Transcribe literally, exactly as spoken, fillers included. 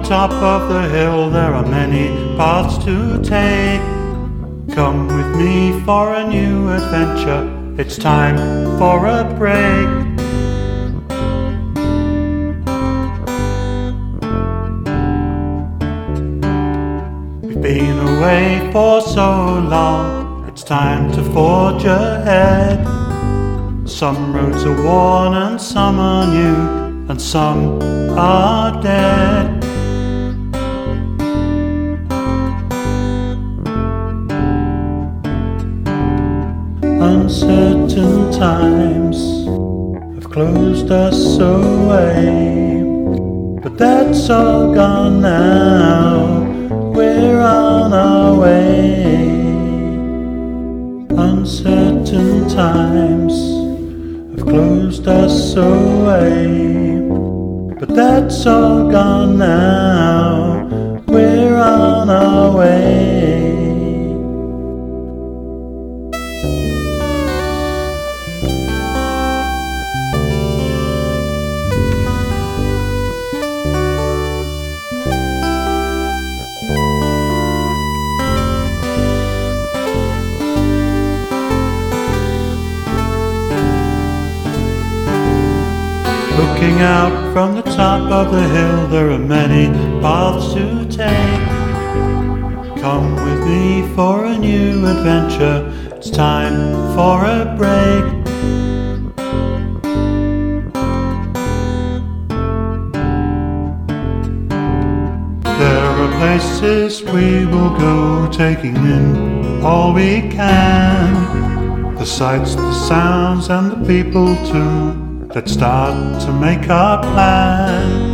top of the hill there are many paths to take. Come with me for a new adventure, it's time for a break. We've been away for so long, it's time to forge ahead. Some roads are worn and some are new, and some are dead. Uncertain times have closed us away, but that's all gone now, we're on our way. Uncertain times have closed us away, but that's all gone now, we're on our way. Looking out from the top of the hill, there are many paths to take. Come with me for a new adventure, it's time for a break. There are places we will go, taking in all we can. The sights, the sounds and the people too, let's start to make our plan.